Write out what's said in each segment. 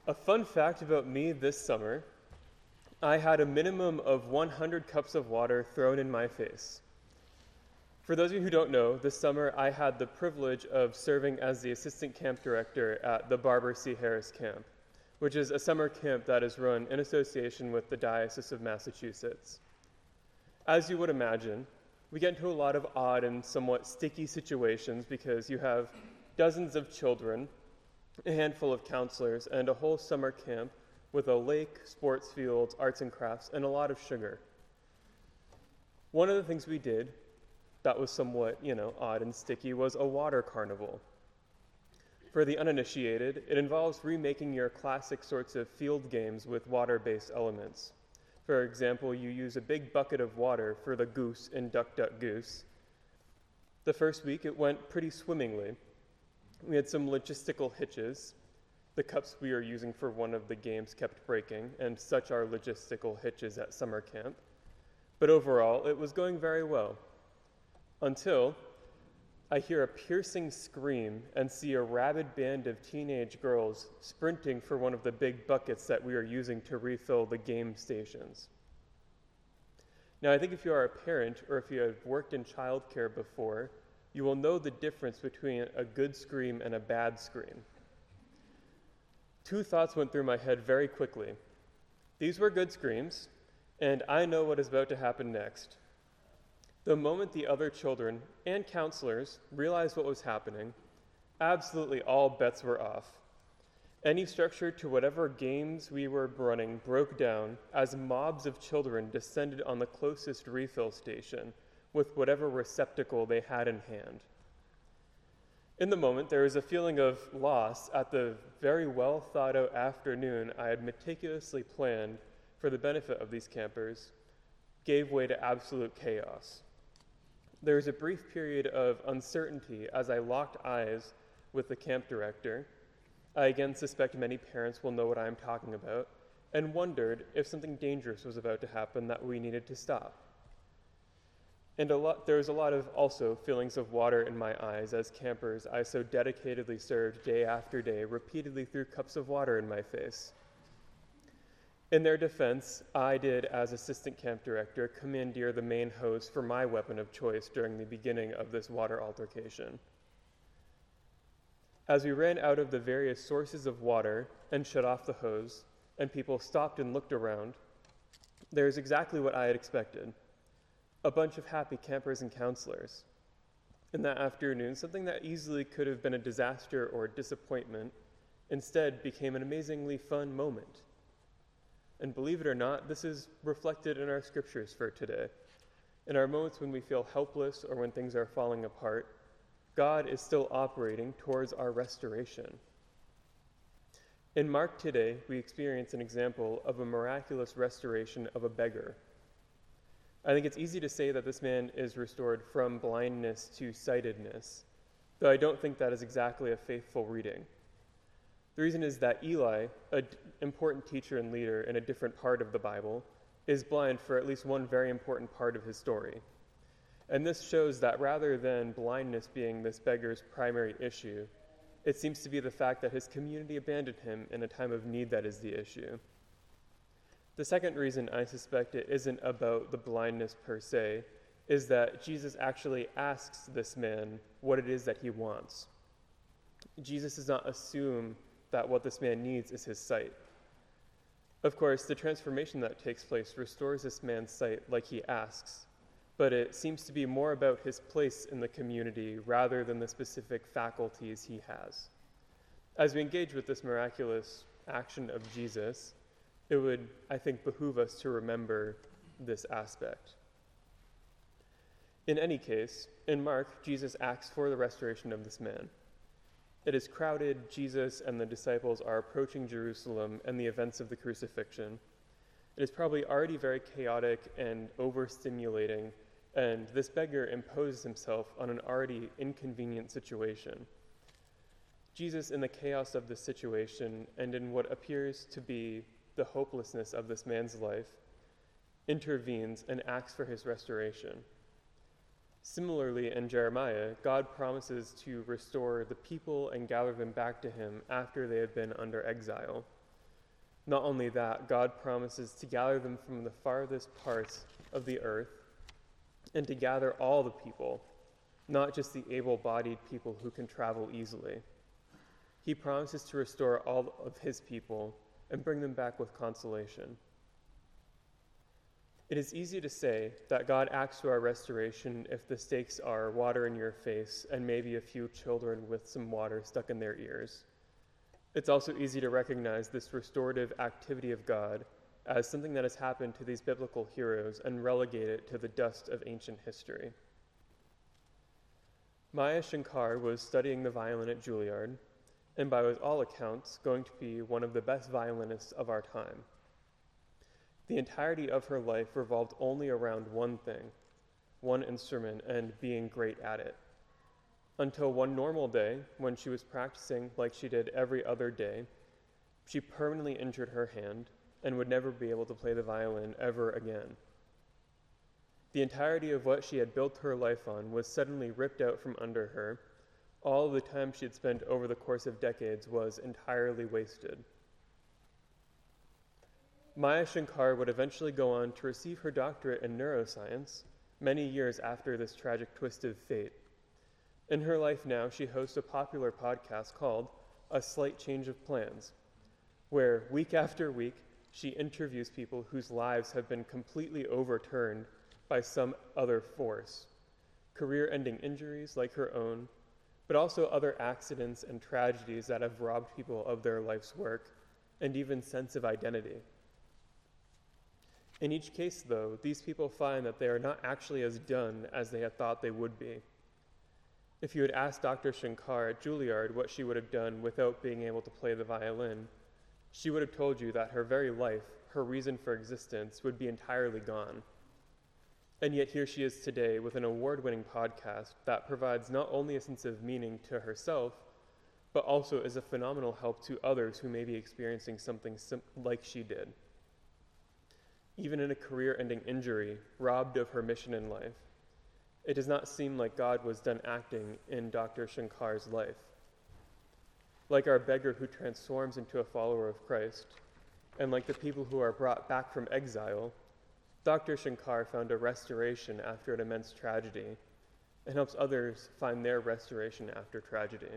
A fun fact about me this summer, I had a minimum of 100 cups of water thrown in my face. For those of you who don't know, this summer I had the privilege of serving as the assistant camp director at the Barbara C. Harris Camp, which is a summer camp that is run in association with the Diocese of Massachusetts. As you would imagine, we get into a lot of odd and somewhat sticky situations because you have dozens of children, a handful of counselors, and a whole summer camp with a lake, sports fields, arts and crafts, and a lot of sugar. One of the things we did that was somewhat, odd and sticky was a water carnival. For the uninitiated, it involves remaking your classic sorts of field games with water-based elements. For example, you use a big bucket of water for the goose in Duck, Duck, Goose. The first week, it went pretty swimmingly. We had some logistical hitches. The cups we were using for one of the games kept breaking, and such are logistical hitches at summer camp. But overall, it was going very well. Until I hear a piercing scream and see a rabid band of teenage girls sprinting for one of the big buckets that we are using to refill the game stations. Now, I think if you are a parent or if you have worked in childcare before, you will know the difference between a good scream and a bad scream. Two thoughts went through my head very quickly. These were good screams, and I know what is about to happen next. The moment the other children and counselors realized what was happening, absolutely all bets were off. Any structure to whatever games we were running broke down as mobs of children descended on the closest refill station with whatever receptacle they had in hand. In the moment, there was a feeling of loss at the very well thought out afternoon I had meticulously planned for the benefit of these campers gave way to absolute chaos. There was a brief period of uncertainty as I locked eyes with the camp director. I again suspect many parents will know what I am talking about, and wondered if something dangerous was about to happen that we needed to stop. And there was a lot of also feelings of water in my eyes as campers I so dedicatedly served day after day repeatedly threw cups of water in my face. In their defense, I did, as assistant camp director, commandeer the main hose for my weapon of choice during the beginning of this water altercation. As we ran out of the various sources of water and shut off the hose, and people stopped and looked around, there was exactly what I had expected. A bunch of happy campers and counselors. In that afternoon, something that easily could have been a disaster or disappointment instead became an amazingly fun moment. And believe it or not, this is reflected in our scriptures for today. In our moments when we feel helpless or when things are falling apart, God is still operating towards our restoration. In Mark today, we experience an example of a miraculous restoration of a beggar. I think it's easy to say that this man is restored from blindness to sightedness, though I don't think that is exactly a faithful reading. The reason is that Eli, an important teacher and leader in a different part of the Bible, is blind for at least one very important part of his story. And this shows that rather than blindness being this beggar's primary issue, it seems to be the fact that his community abandoned him in a time of need that is the issue. The second reason I suspect it isn't about the blindness per se is that Jesus actually asks this man what it is that he wants. Jesus does not assume that what this man needs is his sight. Of course, the transformation that takes place restores this man's sight like he asks, but it seems to be more about his place in the community rather than the specific faculties he has. As we engage with this miraculous action of Jesus, it would, I think, behoove us to remember this aspect. In any case, in Mark, Jesus asks for the restoration of this man. It is crowded. Jesus and the disciples are approaching Jerusalem and the events of the crucifixion. It is probably already very chaotic and overstimulating, and this beggar imposes himself on an already inconvenient situation. Jesus, in the chaos of this situation and in what appears to be the hopelessness of this man's life, intervenes and acts for his restoration. Similarly, in Jeremiah, God promises to restore the people and gather them back to him after they have been under exile. Not only that, God promises to gather them from the farthest parts of the earth and to gather all the people, not just the able-bodied people who can travel easily. He promises to restore all of his people and bring them back with consolation. It is easy to say that God acts to our restoration if the stakes are water in your face and maybe a few children with some water stuck in their ears. It's also easy to recognize this restorative activity of God as something that has happened to these biblical heroes and relegate it to the dust of ancient history. Maya Shankar was studying the violin at Juilliard, and by all accounts, going to be one of the best violinists of our time. The entirety of her life revolved only around one thing, one instrument, and being great at it. Until one normal day, when she was practicing like she did every other day, she permanently injured her hand and would never be able to play the violin ever again. The entirety of what she had built her life on was suddenly ripped out from under her. All of the time she had spent over the course of decades was entirely wasted. Maya Shankar would eventually go on to receive her doctorate in neuroscience many years after this tragic twist of fate. In her life now, she hosts a popular podcast called A Slight Change of Plans, where week after week, she interviews people whose lives have been completely overturned by some other force. Career-ending injuries like her own, but also other accidents and tragedies that have robbed people of their life's work and even sense of identity. In each case, though, these people find that they are not actually as done as they had thought they would be. If you had asked Dr. Shankar at Juilliard what she would have done without being able to play the violin, she would have told you that her very life, her reason for existence, would be entirely gone. And yet here she is today with an award-winning podcast that provides not only a sense of meaning to herself, but also is a phenomenal help to others who may be experiencing something like she did. Even in a career-ending injury, robbed of her mission in life, it does not seem like God was done acting in Dr. Shankar's life. Like our beggar who transforms into a follower of Christ, and like the people who are brought back from exile, Dr. Shankar found a restoration after an immense tragedy and helps others find their restoration after tragedy.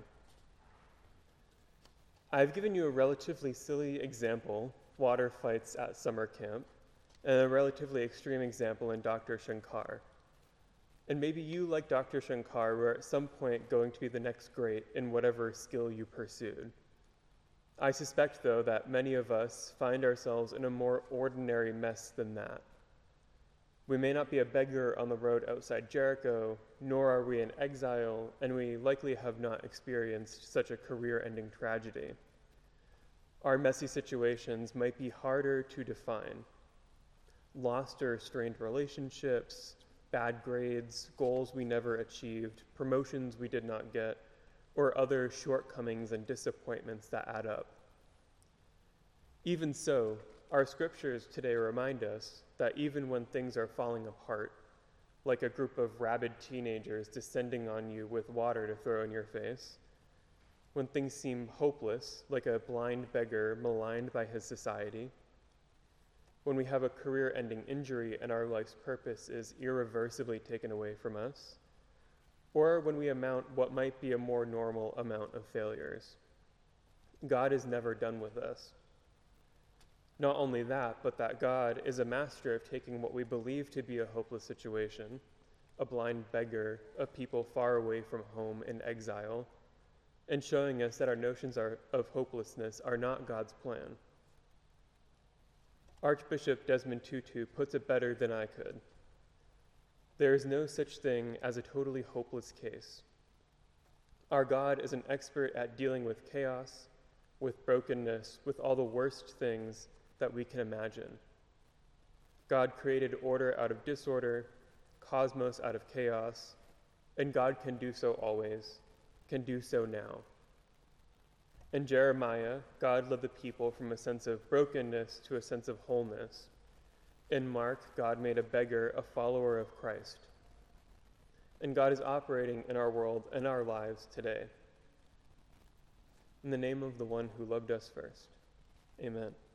I've given you a relatively silly example, water fights at summer camp, and a relatively extreme example in Dr. Shankar. And maybe you, like Dr. Shankar, were at some point going to be the next great in whatever skill you pursued. I suspect, though, that many of us find ourselves in a more ordinary mess than that. We may not be a beggar on the road outside Jericho, nor are we in exile, and we likely have not experienced such a career-ending tragedy. Our messy situations might be harder to define. Lost or strained relationships, bad grades, goals we never achieved, promotions we did not get, or other shortcomings and disappointments that add up. Even so, our scriptures today remind us that even when things are falling apart, like a group of rabid teenagers descending on you with water to throw in your face, when things seem hopeless, like a blind beggar maligned by his society, when we have a career-ending injury and our life's purpose is irreversibly taken away from us, or when we amount what might be a more normal amount of failures. God is never done with us. Not only that, but that God is a master of taking what we believe to be a hopeless situation, a blind beggar, a people far away from home in exile, and showing us that our notions of hopelessness are not God's plan. Archbishop Desmond Tutu puts it better than I could. There is no such thing as a totally hopeless case. Our God is an expert at dealing with chaos, with brokenness, with all the worst things that we can imagine. God created order out of disorder, cosmos out of chaos, and God can do so always, can do so now. In Jeremiah, God led the people from a sense of brokenness to a sense of wholeness. In Mark, God made a beggar a follower of Christ. And God is operating in our world and our lives today. In the name of the one who loved us first, amen.